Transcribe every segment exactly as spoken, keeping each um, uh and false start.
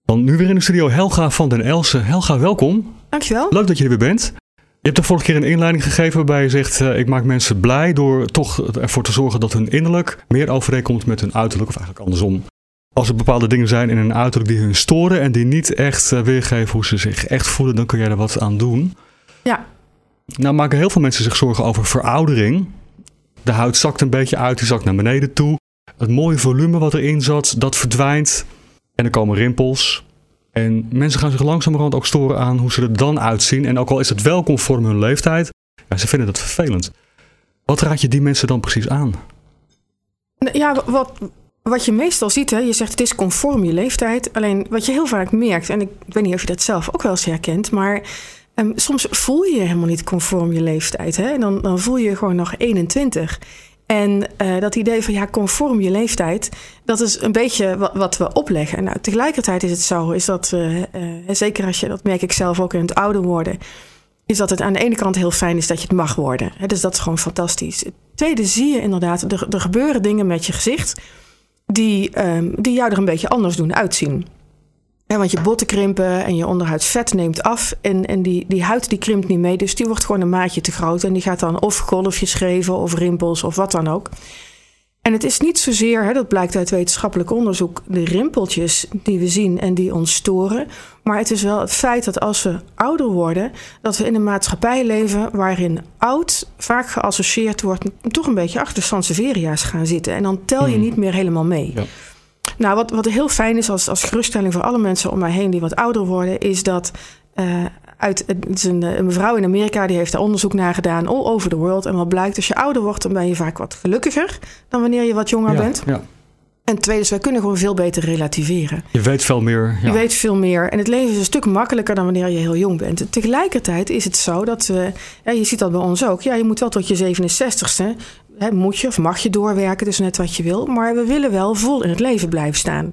Dan nu weer in de studio Helga van den Elsen. Helga, welkom. Dankjewel. Leuk dat je er weer bent. Je hebt de vorige keer een inleiding gegeven waarbij je zegt... Uh, ik maak mensen blij door toch ervoor te zorgen dat hun innerlijk meer overeenkomt met hun uiterlijk. Of eigenlijk andersom. Als er bepaalde dingen zijn in hun uiterlijk die hun storen en die niet echt uh, weergeven hoe ze zich echt voelen, dan kun jij er wat aan doen. Ja. Nou maken heel veel mensen zich zorgen over veroudering. De huid zakt een beetje uit, die zakt naar beneden toe. Het mooie volume wat erin zat, dat verdwijnt. En er komen rimpels. En mensen gaan zich langzamerhand ook storen aan hoe ze er dan uitzien. En ook al is het wel conform hun leeftijd, ja, ze vinden dat vervelend. Wat raad je die mensen dan precies aan? Ja, wat, wat je meestal ziet, hè, je zegt het is conform je leeftijd. Alleen wat je heel vaak merkt, en ik weet niet of je dat zelf ook wel eens herkent, maar um, soms voel je je helemaal niet conform je leeftijd. Hè? En dan, dan voel je je gewoon nog eenentwintig. En uh, dat idee van ja, conform je leeftijd, dat is een beetje wat, wat we opleggen. Nou, tegelijkertijd is het zo, is dat, uh, uh, zeker als je, dat merk ik zelf ook in het ouder worden, is dat het aan de ene kant heel fijn is dat je het mag worden. Hè? Dus dat is gewoon fantastisch. Het tweede zie je inderdaad, er, er gebeuren dingen met je gezicht die, um, die jou er een beetje anders doen uitzien. Ja, want je botten krimpen en je onderhuidsvet neemt af. En, en die, die huid die krimpt niet mee. Dus die wordt gewoon een maatje te groot. En die gaat dan of golfjes geven of rimpels of wat dan ook. En het is niet zozeer, hè, dat blijkt uit wetenschappelijk onderzoek, de rimpeltjes die we zien en die ons storen. Maar het is wel het feit dat als we ouder worden, dat we in een maatschappij leven waarin oud vaak geassocieerd wordt toch een beetje achter de Sanseveria's gaan zitten. En dan tel je hmm. niet meer helemaal mee. Ja. Nou, wat, wat heel fijn is als, als geruststelling voor alle mensen om mij heen die wat ouder worden, is dat uh, uit het is een, een mevrouw in Amerika die heeft daar onderzoek naar gedaan, all over the world. En wat blijkt, als je ouder wordt, dan ben je vaak wat gelukkiger dan wanneer je wat jonger ja, bent. Ja. En tweede is, wij kunnen gewoon veel beter relativeren. Je weet veel meer. Ja. Je weet veel meer. En het leven is een stuk makkelijker dan wanneer je heel jong bent. En tegelijkertijd is het zo dat we, ja, je ziet dat bij ons ook, ja, je moet wel tot je zevenenzestigste, hè, moet je of mag je doorwerken, dus net wat je wil. Maar we willen wel vol in het leven blijven staan.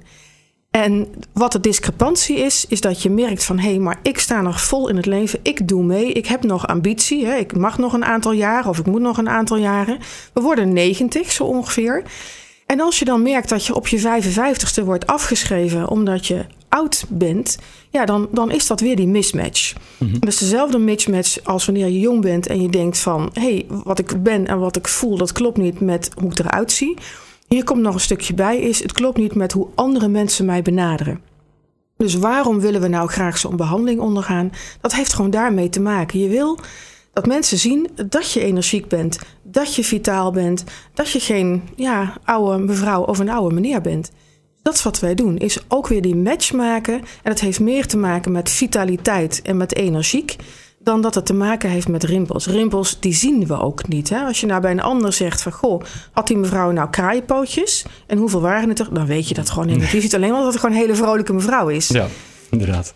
En wat de discrepantie is, is dat je merkt van, hé, hey, maar ik sta nog vol in het leven. Ik doe mee. Ik heb nog ambitie. Hè. Ik mag nog een aantal jaren of ik moet nog een aantal jaren. We worden negentig zo ongeveer. En als je dan merkt dat je op je vijfenvijftigste wordt afgeschreven omdat je oud bent, ja, dan, dan is dat weer die mismatch. Mm-hmm. Dat is dezelfde mismatch als wanneer je jong bent en je denkt van, hé, hey, wat ik ben en wat ik voel, dat klopt niet met hoe ik eruit zie. Hier komt nog een stukje bij, is het klopt niet met hoe andere mensen mij benaderen. Dus waarom willen we nou graag zo'n behandeling ondergaan? Dat heeft gewoon daarmee te maken. Je wil dat mensen zien dat je energiek bent, dat je vitaal bent, dat je geen ja, oude mevrouw of een oude meneer bent. Dat is wat wij doen, is ook weer die match maken. En dat heeft meer te maken met vitaliteit en met energiek dan dat het te maken heeft met rimpels. Rimpels, die zien we ook niet. Hè? Als je nou bij een ander zegt van, goh, had die mevrouw nou kraaienpootjes? En hoeveel waren het er? Dan weet je dat gewoon niet. Je ziet alleen wel dat het gewoon een hele vrolijke mevrouw is. Ja, inderdaad.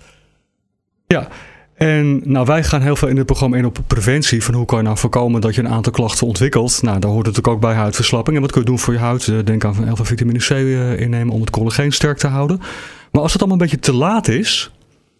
Ja, en nou, wij gaan heel veel in dit programma in op preventie. Van hoe kan je nou voorkomen dat je een aantal klachten ontwikkelt? Nou, daar hoort het ook bij huidverslapping. En wat kun je doen voor je huid? Denk aan heel veel vitamine C innemen om het collageen sterk te houden. Maar als het allemaal een beetje te laat is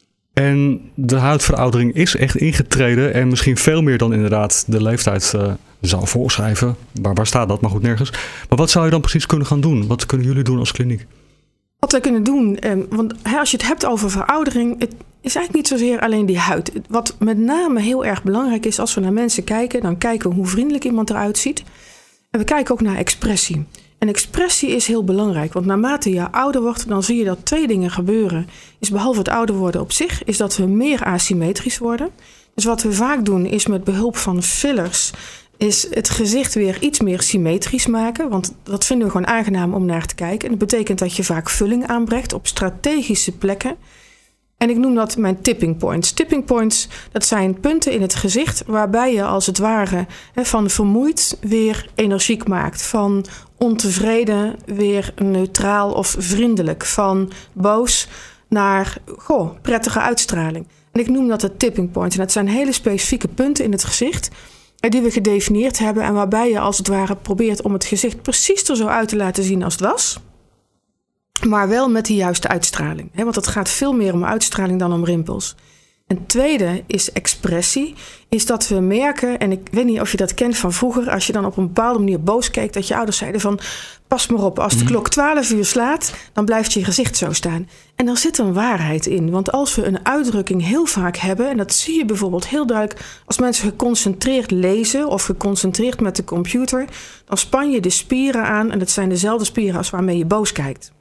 en de huidveroudering is echt ingetreden en misschien veel meer dan inderdaad de leeftijd uh, zou voorschrijven. Waar, waar staat dat? Maar goed, nergens. Maar wat zou je dan precies kunnen gaan doen? Wat kunnen jullie doen als kliniek? Wat we kunnen doen, eh, want hè, als je het hebt over veroudering, het is eigenlijk niet zozeer alleen die huid. Wat met name heel erg belangrijk is, als we naar mensen kijken, dan kijken we hoe vriendelijk iemand eruit ziet. En we kijken ook naar expressie. En expressie is heel belangrijk, want naarmate je ouder wordt, dan zie je dat twee dingen gebeuren. Is behalve het ouder worden op zich, is dat we meer asymmetrisch worden. Dus wat we vaak doen, is met behulp van fillers, is het gezicht weer iets meer symmetrisch maken. Want dat vinden we gewoon aangenaam om naar te kijken. En dat betekent dat je vaak vulling aanbrengt op strategische plekken. En ik noem dat mijn tipping points. Tipping points, dat zijn punten in het gezicht waarbij je als het ware hè, van vermoeid weer energiek maakt. Van ontevreden weer neutraal of vriendelijk. Van boos naar goh, prettige uitstraling. En ik noem dat de tipping points. En dat zijn hele specifieke punten in het gezicht die we gedefinieerd hebben en waarbij je als het ware probeert om het gezicht precies er zo uit te laten zien als het was. Maar wel met de juiste uitstraling. Hè? Want het gaat veel meer om uitstraling dan om rimpels. Een tweede is expressie. Is dat we merken, en ik weet niet of je dat kent van vroeger, als je dan op een bepaalde manier boos keek, dat je ouders zeiden van, pas maar op, als de klok twaalf uur slaat, dan blijft je gezicht zo staan. En daar zit een waarheid in. Want als we een uitdrukking heel vaak hebben, en dat zie je bijvoorbeeld heel duidelijk als mensen geconcentreerd lezen of geconcentreerd met de computer, dan span je de spieren aan en dat zijn dezelfde spieren als waarmee je boos kijkt.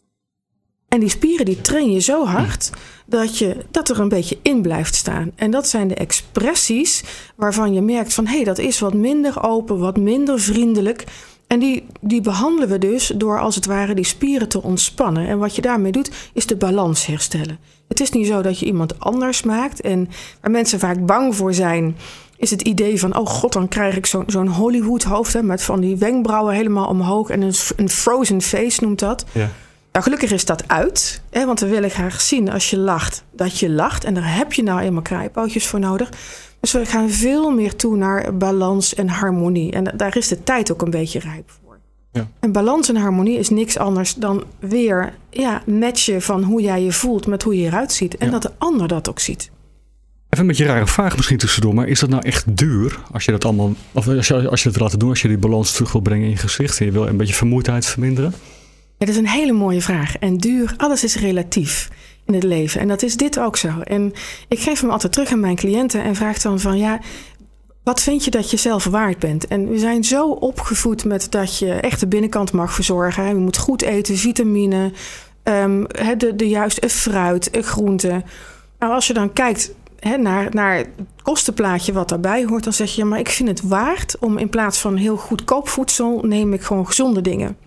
En die spieren die train je zo hard dat, je, dat er een beetje in blijft staan. En dat zijn de expressies waarvan je merkt van, hé, hey, dat is wat minder open, wat minder vriendelijk. En die, die behandelen we dus door als het ware die spieren te ontspannen. En wat je daarmee doet, is de balans herstellen. Het is niet zo dat je iemand anders maakt. En waar mensen vaak bang voor zijn, is het idee van, oh god, dan krijg ik zo, zo'n Hollywood hoofd, hè, met van die wenkbrauwen helemaal omhoog. En een, een frozen face noemt dat. Ja. Nou, gelukkig is dat uit, hè, want we willen graag zien als je lacht, dat je lacht. En daar heb je nou eenmaal kraaienpootjes voor nodig. Dus we gaan veel meer toe naar balans en harmonie. En daar is de tijd ook een beetje rijp voor. Ja. En balans en harmonie is niks anders dan weer ja, matchen van hoe jij je voelt met hoe je eruit ziet. En ja. dat de ander dat ook ziet. Even een beetje een rare vraag misschien tussendoor, maar is dat nou echt duur als je dat allemaal, of als je, als je het laat doen, als je die balans terug wil brengen in je gezicht en je wil een beetje vermoeidheid verminderen? Ja, dat is een hele mooie vraag. En duur, alles is relatief in het leven. En dat is dit ook zo. En ik geef hem altijd terug aan mijn cliënten en vraag dan van, ja, wat vind je dat je zelf waard bent? En we zijn zo opgevoed met dat je echt de binnenkant mag verzorgen. Je moet goed eten, vitamine, um, de, de juiste fruit, groenten. Nou, als je dan kijkt he, naar, naar het kostenplaatje wat daarbij hoort, dan zeg je, ja, maar ik vind het waard om in plaats van heel goedkoop voedsel, neem ik gewoon gezonde dingen.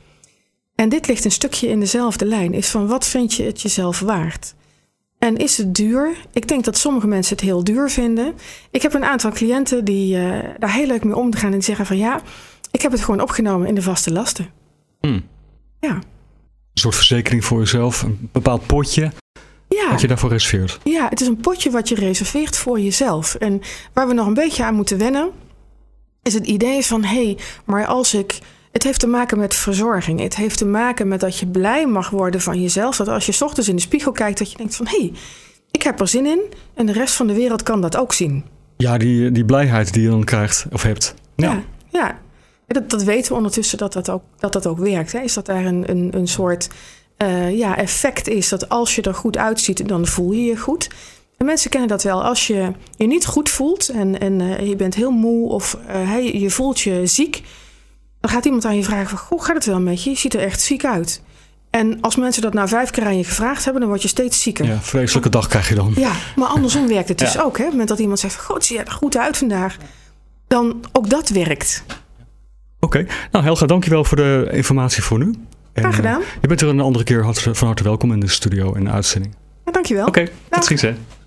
En dit ligt een stukje in dezelfde lijn. Is van, wat vind je het jezelf waard? En is het duur? Ik denk dat sommige mensen het heel duur vinden. Ik heb een aantal cliënten die uh, daar heel leuk mee omgaan. En die zeggen van, ja, ik heb het gewoon opgenomen in de vaste lasten. Hmm. Ja. Een soort verzekering voor jezelf. Een bepaald potje. Ja. Wat je daarvoor reserveert. Ja, het is een potje wat je reserveert voor jezelf. En waar we nog een beetje aan moeten wennen, is het idee van, hé, hey, maar als ik... Het heeft te maken met verzorging. Het heeft te maken met dat je blij mag worden van jezelf. Dat als je 's ochtends in de spiegel kijkt, dat je denkt van, hé, hey, ik heb er zin in. En de rest van de wereld kan dat ook zien. Ja, die, die blijheid die je dan krijgt of hebt. Ja, ja. ja. Dat, dat weten we ondertussen dat dat ook, dat dat ook werkt. Hè? Is dat daar een, een, een soort uh, ja, effect is dat als je er goed uitziet, dan voel je je goed. En mensen kennen dat wel. Als je je niet goed voelt en, en uh, je bent heel moe of uh, hey, je voelt je ziek, dan gaat iemand aan je vragen van, goh, gaat het wel met je? Je ziet er echt ziek uit. En als mensen dat nou vijf keer aan je gevraagd hebben, dan word je steeds zieker. Ja, vreselijke dag krijg je dan. Ja, maar andersom werkt het dus ja. ook. Hè? Op het moment dat iemand zegt, goh, het ziet er goed uit vandaag. Dan ook dat werkt. Oké, okay. Nou Helga, dankjewel voor de informatie voor nu. Graag gedaan. Uh, je bent er een andere keer van harte welkom in de studio en de uitzending. Ja, dankjewel. Oké, okay, tot ziens hè.